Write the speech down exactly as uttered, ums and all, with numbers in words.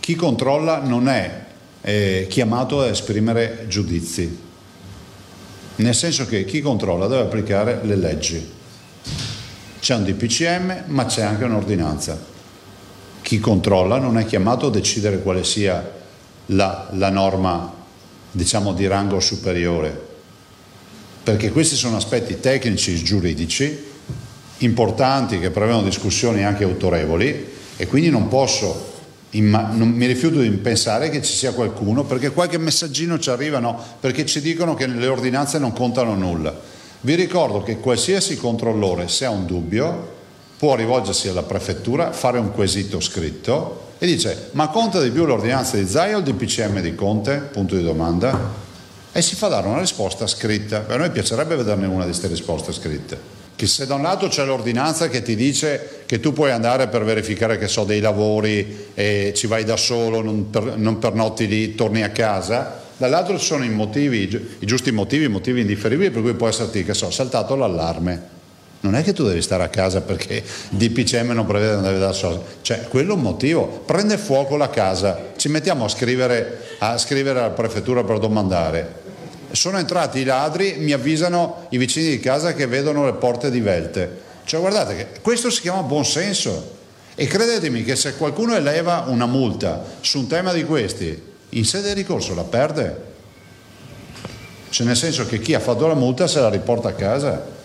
chi controlla non è eh, chiamato a esprimere giudizi, nel senso che chi controlla deve applicare le leggi. C'è un D P C M, ma c'è anche un'ordinanza. Chi controlla non è chiamato a decidere quale sia la, la norma, diciamo, di rango superiore, perché questi sono aspetti tecnici, giuridici, importanti, che prevedono discussioni anche autorevoli, e quindi non posso, non mi rifiuto di pensare che ci sia qualcuno, perché qualche messaggino ci arriva, no? Perché ci dicono che le ordinanze non contano nulla. Vi ricordo che qualsiasi controllore, se ha un dubbio, può rivolgersi alla prefettura, fare un quesito scritto e dice: ma conta di più l'ordinanza di Zaia o il D P C M di Conte? Punto di domanda. E si fa dare una risposta scritta. A noi piacerebbe vederne una di queste risposte scritte. Che se da un lato c'è l'ordinanza che ti dice che tu puoi andare per verificare, che so, dei lavori e ci vai da solo, non, per, non pernotti lì, torni a casa, dall'altro ci sono i motivi, i giusti motivi, i motivi indifferibili per cui può esserti, che so, saltato l'allarme. Non è che tu devi stare a casa perché il D P C M non prevede, non deve dare soldi, cioè quello è un motivo. Prende fuoco la casa, ci mettiamo a scrivere, a scrivere alla prefettura per domandare. Sono entrati i ladri, mi avvisano i vicini di casa che vedono le porte divelte. Cioè guardate che questo si chiama buonsenso, e credetemi che se qualcuno eleva una multa su un tema di questi, in sede di ricorso la perde, cioè nel senso che chi ha fatto la multa se la riporta a casa.